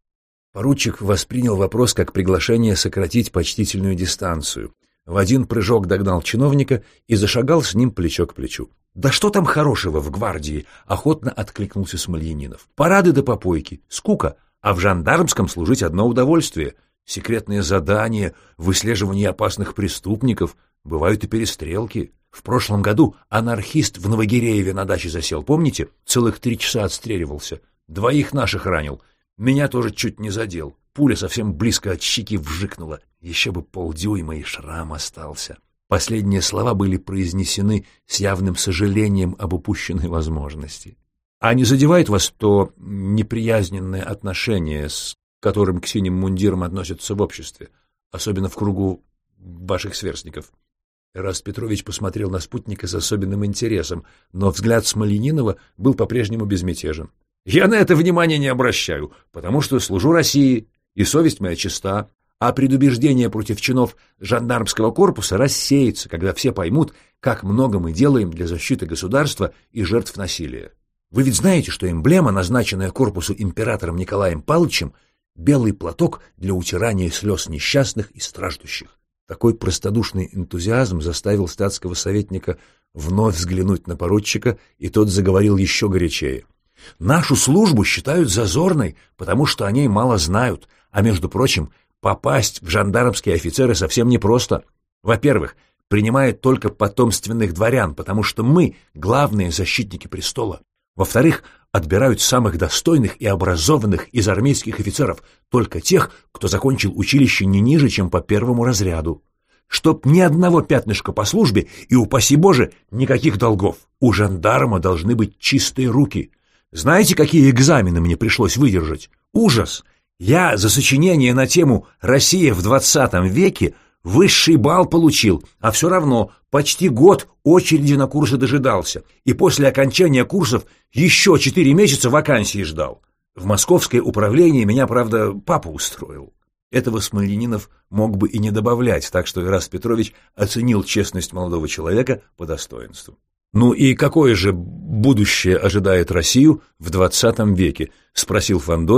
Поручик воспринял вопрос как приглашение сократить почтительную дистанцию. В один прыжок догнал чиновника и зашагал с ним плечо к плечу. «Да что там хорошего в гвардии?» — охотно откликнулся Смольянинов. «Парады да попойки, скука, а в жандармском служить одно удовольствие. Секретные задания, выслеживание опасных преступников, бывают и перестрелки. В прошлом году анархист в Новогирееве на даче засел, помните? Целых три часа отстреливался. Двоих наших ранил. Меня тоже чуть не задел. Пуля совсем близко от щеки вжикнула. Еще бы полдюйма, и шрам остался». Последние слова были произнесены с явным сожалением об упущенной возможности. «А не задевает вас то неприязненное отношение, с которым к синим мундирам относятся в обществе, особенно в кругу ваших сверстников?» Эраст Петрович посмотрел на спутника с особенным интересом, но взгляд Смольянинова был по-прежнему безмятежен. «Я на это внимания не обращаю, потому что служу России, и совесть моя чиста, а предубеждение против чинов жандармского корпуса рассеется, когда все поймут, как много мы делаем для защиты государства и жертв насилия. Вы ведь знаете, что эмблема, назначенная корпусу императором Николаем Павловичем, белый платок для утирания слез несчастных и страждущих». Такой простодушный энтузиазм заставил статского советника вновь взглянуть на поручика, и тот заговорил еще горячее. «Нашу службу считают зазорной, потому что о ней мало знают, а, между прочим, попасть в жандармские офицеры совсем непросто. Во-первых, принимают только потомственных дворян, потому что мы — главные защитники престола. Во-вторых, отбирают самых достойных и образованных из армейских офицеров, только тех, кто закончил училище не ниже, чем по первому разряду. Чтоб ни одного пятнышка по службе и, упаси Боже, никаких долгов. У жандарма должны быть чистые руки. Знаете, какие экзамены мне пришлось выдержать? Ужас! Я за сочинение на тему «Россия в двадцатом веке» высший балл получил, а все равно почти год очереди на курсы дожидался, и после окончания курсов еще четыре месяца вакансии ждал. В московское управление меня, правда, папа устроил». Этого Смольянинов мог бы и не добавлять, так что Эраст Петрович оценил честность молодого человека по достоинству. «Ну и какое же будущее ожидает Россию в двадцатом веке?» — спросил Фандорин,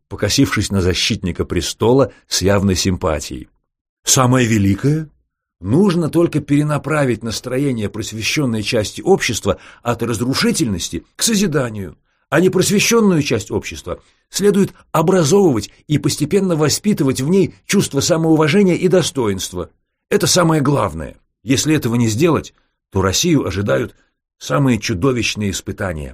покосившись на защитника престола с явной симпатией. «Самое великое? Нужно только перенаправить настроение просвещенной части общества от разрушительности к созиданию, а непросвещенную часть общества следует образовывать и постепенно воспитывать в ней чувство самоуважения и достоинства. Это самое главное. Если этого не сделать, то Россию ожидают самые чудовищные испытания».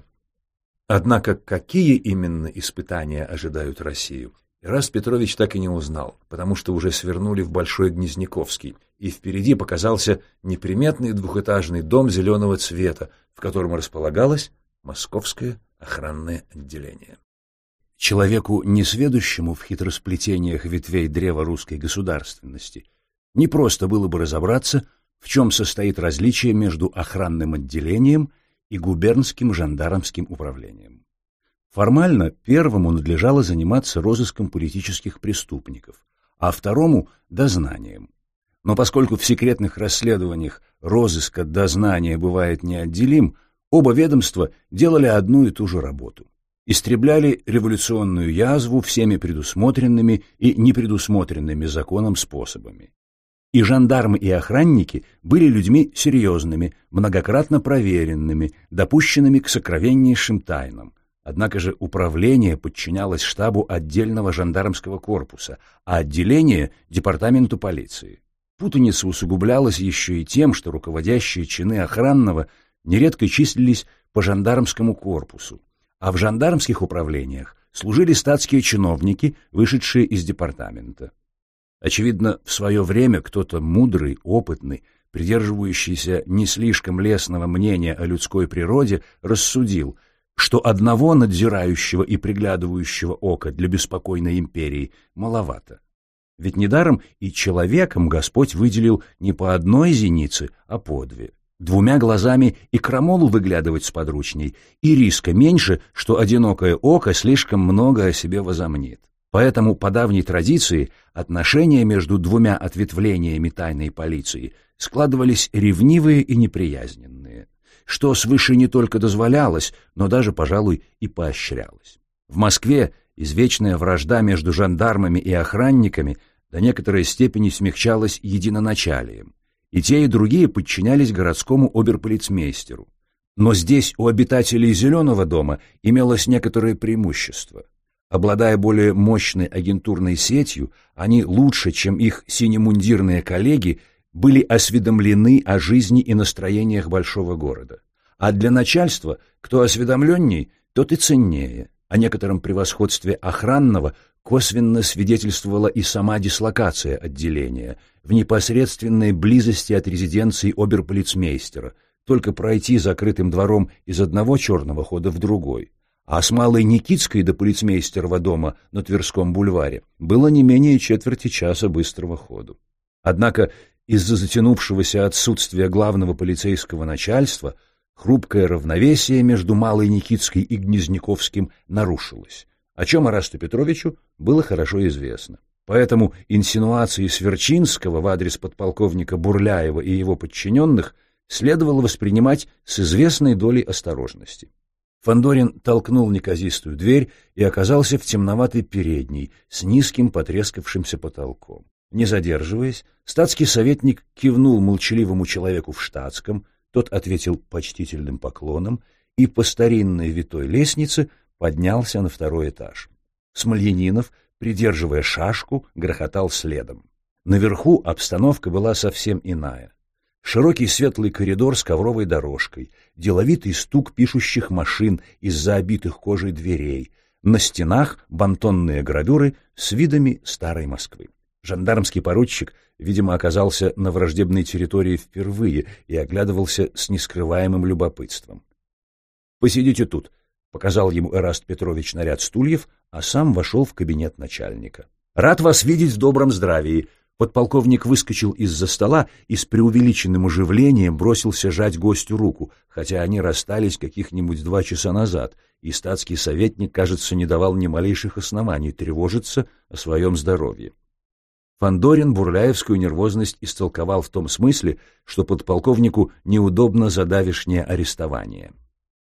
Однако какие именно испытания ожидают Россию, Эраст Петрович так и не узнал, потому что уже свернули в Большой Гнезняковский, и впереди показался неприметный двухэтажный дом зеленого цвета, в котором располагалось Московское охранное отделение. Человеку, несведущему в хитросплетениях ветвей древа русской государственности, не просто было бы разобраться, в чем состоит различие между охранным отделением и губернским жандармским управлением. Формально первому надлежало заниматься розыском политических преступников, а второму – дознанием. Но поскольку в секретных расследованиях розыск от дознания бывает неотделим, оба ведомства делали одну и ту же работу. Истребляли революционную язву всеми предусмотренными и непредусмотренными законом способами. И жандармы, и охранники были людьми серьезными, многократно проверенными, допущенными к сокровеннейшим тайнам. Однако же управление подчинялось штабу отдельного жандармского корпуса, а отделение – департаменту полиции. Путаница усугублялась еще и тем, что руководящие чины охранного нередко числились по жандармскому корпусу, а в жандармских управлениях служили статские чиновники, вышедшие из департамента. Очевидно, в свое время кто-то мудрый, опытный, придерживающийся не слишком лестного мнения о людской природе, рассудил, что одного надзирающего и приглядывающего ока для беспокойной империи маловато. Ведь недаром и человеком Господь выделил не по одной зенице, а по две. Двумя глазами и крамолу выглядывать сподручней, и риска меньше, что одинокое око слишком много о себе возомнит. Поэтому по давней традиции отношения между двумя ответвлениями тайной полиции складывались ревнивые и неприязненные, что свыше не только дозволялось, но даже, пожалуй, и поощрялось. В Москве извечная вражда между жандармами и охранниками до некоторой степени смягчалась единоначалием, и те, и другие подчинялись городскому оберполицмейстеру. Но здесь у обитателей Зеленого дома имелось некоторое преимущество. Обладая более мощной агентурной сетью, они лучше, чем их синемундирные коллеги, были осведомлены о жизни и настроениях большого города. А для начальства, кто осведомленней, тот и ценнее. О некотором превосходстве охранного косвенно свидетельствовала и сама дислокация отделения в непосредственной близости от резиденции оберполицмейстера, только пройти закрытым двором из одного черного хода в другой. А с Малой Никитской до полицмейстерова дома на Тверском бульваре было не менее четверти часа быстрого ходу. Однако из-за затянувшегося отсутствия главного полицейского начальства хрупкое равновесие между Малой Никитской и Гнезняковским нарушилось, о чем Эрасту Петровичу было хорошо известно. Поэтому инсинуации Сверчинского в адрес подполковника Бурляева и его подчиненных следовало воспринимать с известной долей осторожности. Фандорин толкнул неказистую дверь и оказался в темноватой передней с низким потрескавшимся потолком. Не задерживаясь, статский советник кивнул молчаливому человеку в штатском, тот ответил почтительным поклоном и по старинной витой лестнице поднялся на второй этаж. Смольянинов, придерживая шашку, грохотал следом. Наверху обстановка была совсем иная. Широкий светлый коридор с ковровой дорожкой, деловитый стук пишущих машин из-за обитых кожей дверей, на стенах бантонные гравюры с видами старой Москвы. Жандармский поручик, видимо, оказался на враждебной территории впервые и оглядывался с нескрываемым любопытством. «Посидите тут», — показал ему Эраст Петрович на ряд стульев, а сам вошел в кабинет начальника. «Рад вас видеть в добром здравии». Подполковник выскочил из-за стола и с преувеличенным оживлением бросился жать гостю руку, хотя они расстались каких-нибудь два часа назад, и статский советник, кажется, не давал ни малейших оснований тревожиться о своем здоровье. Фандорин бурляевскую нервозность истолковал в том смысле, что подполковнику неудобно за давешнее арестование.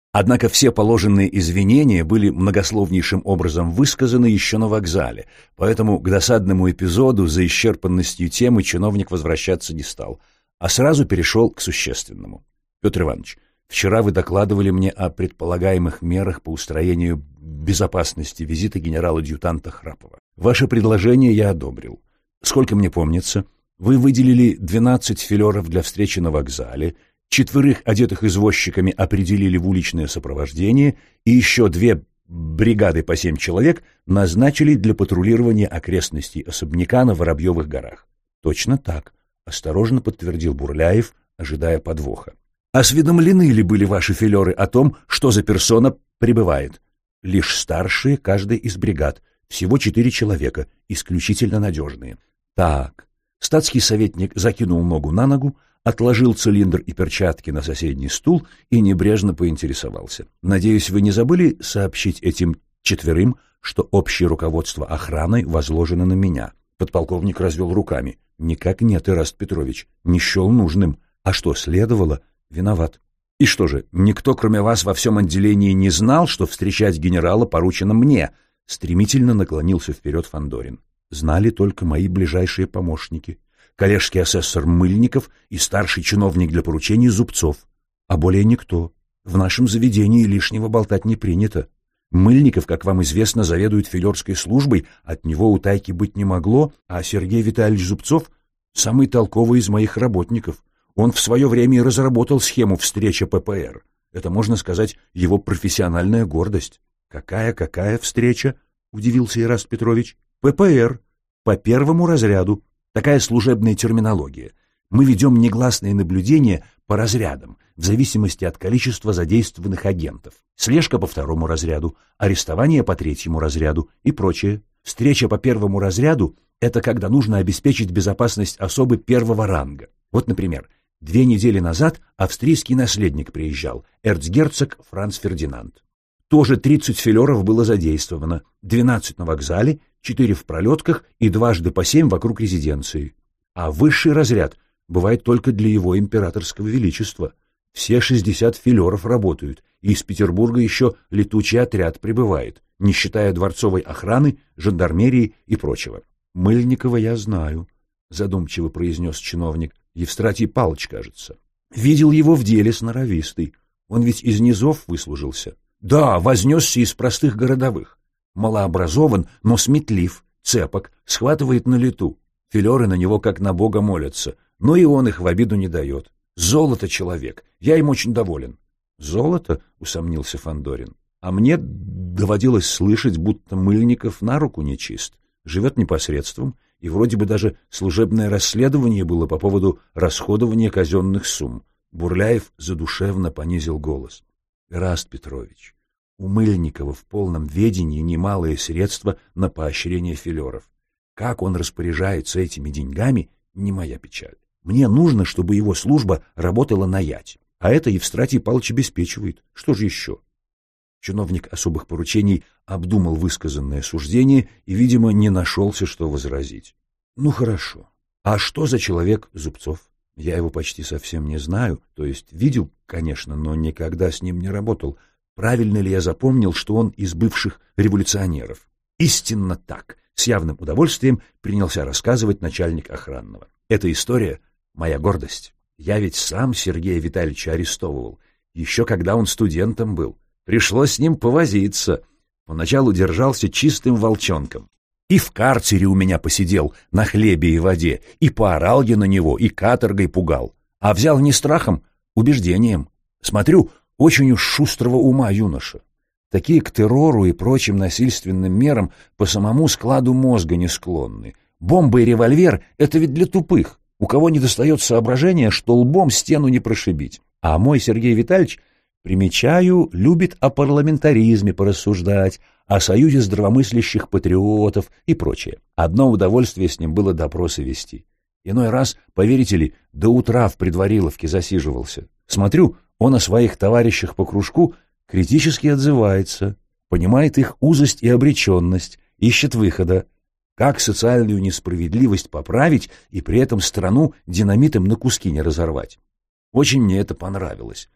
Однако все положенные извинения были многословнейшим образом высказаны еще на вокзале, поэтому к досадному эпизоду за исчерпанностью темы чиновник возвращаться не стал, а сразу перешел к существенному. Петр Иванович, вчера вы докладывали мне о предполагаемых мерах по устроению безопасности визита генерала-адъютанта Храпова. Ваше предложение я одобрил. Сколько мне помнится, вы выделили двенадцать филеров для встречи на вокзале, четверых, одетых извозчиками, определили в уличное сопровождение, и еще две бригады по семь человек назначили для патрулирования окрестностей особняка на Воробьевых горах. Точно так, осторожно подтвердил Бурляев, ожидая подвоха. Осведомлены ли были ваши филеры о том, что за персона прибывает? Лишь старшие каждой из бригад, всего четыре человека, исключительно надежные. Так, статский советник закинул ногу на ногу, отложил цилиндр и перчатки на соседний стул и небрежно поинтересовался. «Надеюсь, вы не забыли сообщить этим четверым, что общее руководство охраной возложено на меня?» Подполковник развел руками. «Никак нет, Ираст Петрович, не счел нужным. А что следовало? Виноват». «И что же, никто, кроме вас, во всем отделении не знал, что встречать генерала поручено мне?» Стремительно наклонился вперед Фандорин. «Знали только мои ближайшие помощники. Коллежский асессор Мыльников и старший чиновник для поручений Зубцов. А более никто. В нашем заведении лишнего болтать не принято. Мыльников, как вам известно, заведует филерской службой, от него утайки быть не могло, а Сергей Витальевич Зубцов — самый толковый из моих работников. Он в свое время и разработал схему встречи ППР. Это, можно сказать, его профессиональная гордость». «Какая-какая встреча?» — удивился Ираст Петрович. «ППР. По первому разряду. Такая служебная терминология. Мы ведем негласные наблюдения по разрядам, в зависимости от количества задействованных агентов. Слежка по второму разряду, арестование по третьему разряду и прочее. Встреча по первому разряду — это когда нужно обеспечить безопасность особы первого ранга. Вот, например, две недели назад австрийский наследник приезжал, эрцгерцог Франц Фердинанд. Тоже тридцать филеров было задействовано, двенадцать на вокзале, четыре в пролетках и дважды по семь вокруг резиденции. А высший разряд бывает только для его императорского величества. Все шестьдесят филеров работают, и из Петербурга еще летучий отряд прибывает, не считая дворцовой охраны, жандармерии и прочего. «Мыльникова я знаю», — задумчиво произнес чиновник. «Евстратий Павлович, кажется. Видел его в деле сноровистый. Он ведь из низов выслужился. Да, вознесся из простых городовых. Малообразован, но сметлив, цепок, схватывает на лету. Филеры на него как на Бога молятся, но и он их в обиду не дает. Золото человек, я им очень доволен». «Золото?» — усомнился Фандорин. «А мне доводилось слышать, будто Мыльников на руку нечист, живет непосредством, и вроде бы даже служебное расследование было по поводу расходования казенных сумм». Бурляев задушевно понизил голос. «Ираст Петрович, у Мыльникова в полном ведении немалые средства на поощрение филеров. Как он распоряжается этими деньгами, не моя печаль. Мне нужно, чтобы его служба работала на ять, а это Евстратий Павлович обеспечивает. Что же еще?» Чиновник особых поручений обдумал высказанное суждение и, видимо, не нашелся, что возразить. «Ну хорошо. А что за человек Зубцов? Я его почти совсем не знаю, то есть видел, конечно, но никогда с ним не работал. Правильно ли я запомнил, что он из бывших революционеров?» «Истинно так», — с явным удовольствием принялся рассказывать начальник охранного. «Эта история — моя гордость. Я ведь сам Сергея Витальевича арестовывал, еще когда он студентом был. Пришлось с ним повозиться. Поначалу держался чистым волчонком. И в карцере у меня посидел на хлебе и воде, и поорал я на него, и каторгой пугал. А взял не страхом, убеждением. Смотрю, очень уж шустрого ума юноша. Такие к террору и прочим насильственным мерам по самому складу мозга не склонны. Бомба и револьвер — это ведь для тупых, у кого не достает соображения, что лбом стену не прошибить. А мой Сергей Витальевич, примечаю, любит о парламентаризме порассуждать, о союзе здравомыслящих патриотов и прочее. Одно удовольствие с ним было допросы вести. Иной раз, поверите ли, до утра в предвариловке засиживался. Смотрю, он о своих товарищах по кружку критически отзывается, понимает их узость и обреченность, ищет выхода. Как социальную несправедливость поправить и при этом страну динамитом на куски не разорвать. Очень мне это понравилось.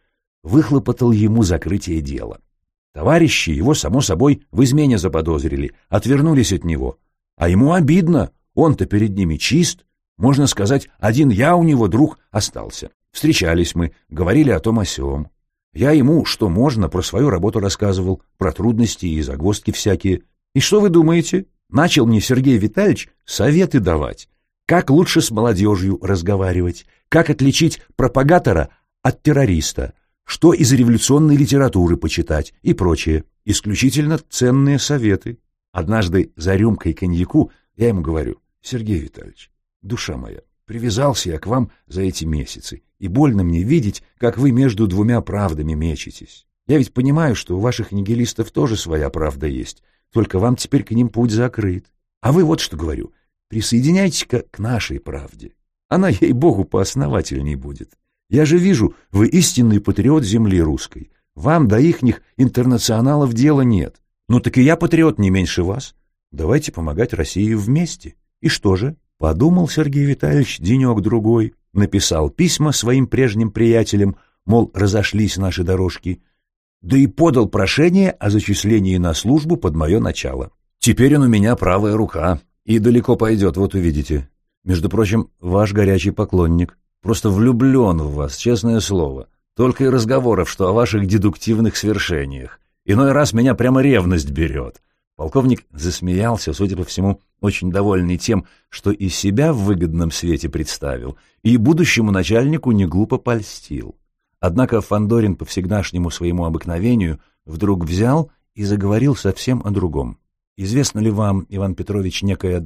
выхлопотал ему закрытие дела. Товарищи его, само собой, в измене заподозрили, отвернулись от него. А ему обидно, он-то перед ними чист. Можно сказать, один я у него, друг, остался. Встречались мы, говорили о том о сём. Я ему, что можно, про свою работу рассказывал, про трудности и загвоздки всякие. И что вы думаете? Начал мне Сергей Витальевич советы давать. Как лучше с молодежью разговаривать, как отличить пропагатора от террориста, что из революционной литературы почитать и прочее. Исключительно ценные советы. Однажды за рюмкой коньяку я ему говорю: Сергей Витальевич, душа моя, привязался я к вам за эти месяцы, и больно мне видеть, как вы между двумя правдами мечетесь. Я ведь понимаю, что у ваших нигилистов тоже своя правда есть, только вам теперь к ним путь закрыт. А вы вот что говорю, присоединяйтесь-ка к нашей правде. Она, ей-богу, поосновательней будет. Я же вижу, вы истинный патриот земли русской. Вам до ихних интернационалов дела нет. Ну так и я патриот не меньше вас. Давайте помогать России вместе. И что же? Подумал Сергей Витальевич денек-другой, написал письма своим прежним приятелям, мол, разошлись наши дорожки, да и подал прошение о зачислении на службу под мое начало. Теперь он у меня правая рука и далеко пойдет, вот увидите. Между прочим, ваш горячий поклонник. Просто влюблен в вас, честное слово. Только и разговоров, что о ваших дедуктивных свершениях. Иной раз меня прямо ревность берет. Полковник засмеялся, судя по всему, очень довольный тем, что и себя в выгодном свете представил, и будущему начальнику не глупо польстил. Однако Фандорин по всегдашнему своему обыкновению вдруг взял и заговорил совсем о другом. «Известно ли вам, Иван Петрович, некая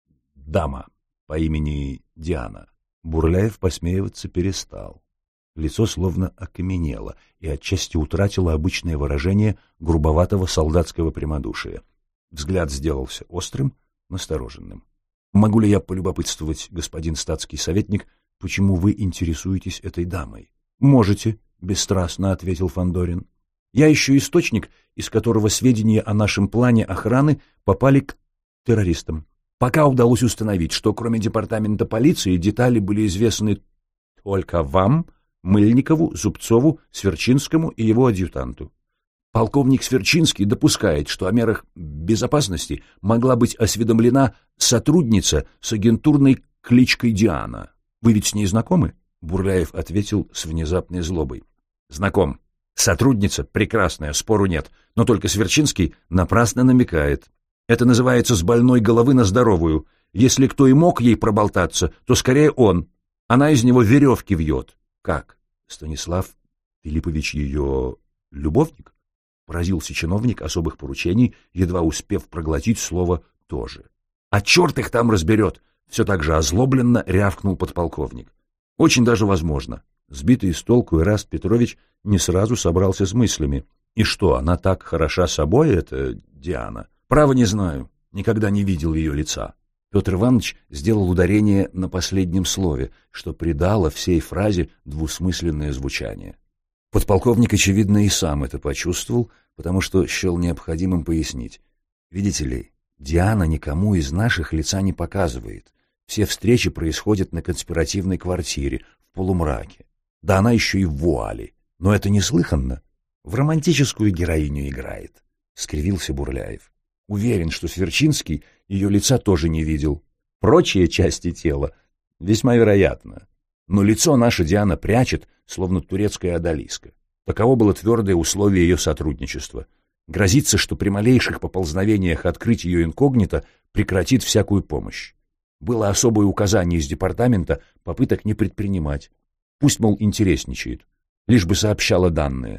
дама по имени Диана?» Бурляев посмеиваться перестал. Лицо словно окаменело и отчасти утратило обычное выражение грубоватого солдатского прямодушия. Взгляд сделался острым, настороженным. «Могу ли я полюбопытствовать, господин статский советник, почему вы интересуетесь этой дамой?» «Можете», — бесстрастно ответил Фандорин. «Я ищу источник, из которого сведения о нашем плане охраны попали к террористам. Пока удалось установить, что кроме департамента полиции детали были известны только вам, Мыльникову, Зубцову, Сверчинскому и его адъютанту. Полковник Сверчинский допускает, что о мерах безопасности могла быть осведомлена сотрудница с агентурной кличкой Диана. Вы ведь с ней знакомы?» Бурляев ответил с внезапной злобой. «Знаком. Сотрудница прекрасная, спору нет, но только Сверчинский напрасно намекает. Это называется с больной головы на здоровую. Если кто и мог ей проболтаться, то скорее он. Она из него веревки вьет». «Как? Станислав Филиппович ее любовник?» Поразился чиновник особых поручений, едва успев проглотить слово «тоже». «А черт их там разберет!» Все так же озлобленно рявкнул подполковник. «Очень даже возможно». Сбитый с толку Ираст Петрович не сразу собрался с мыслями. «И что, она так хороша собой, эта Диана?» «Право не знаю, никогда не видел ее лица». Петр Иванович сделал ударение на последнем слове, что придало всей фразе двусмысленное звучание. Подполковник, очевидно, и сам это почувствовал, потому что счел необходимым пояснить. «Видите ли, Диана никому из наших лица не показывает. Все встречи происходят на конспиративной квартире, в полумраке. Да она еще и в вуале. Но это неслыханно. В романтическую героиню играет», — скривился Бурляев. «Уверен, что Сверчинский ее лица тоже не видел. Прочие части тела весьма вероятно. Но лицо наша Диана прячет, словно турецкая одолиска. Таково было твердое условие ее сотрудничества. Грозится, что при малейших поползновениях открыть ее инкогнито прекратит всякую помощь. Было особое указание из департамента попыток не предпринимать. Пусть, мол, интересничает, лишь бы сообщала данные».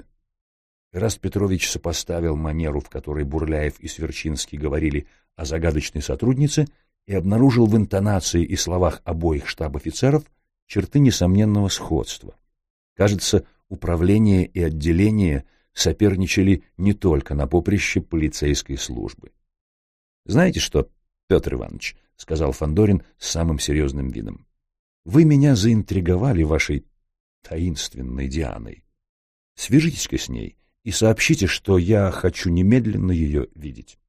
Ираст Петрович сопоставил манеру, в которой Бурляев и Сверчинский говорили о загадочной сотруднице, и обнаружил в интонации и словах обоих штаб-офицеров черты несомненного сходства. Кажется, управление и отделение соперничали не только на поприще полицейской службы. «Знаете что, Петр Иванович, — сказал Фандорин с самым серьезным видом, — вы меня заинтриговали вашей таинственной Дианой. Свяжитесь-ка с ней и сообщите, что я хочу немедленно ее видеть».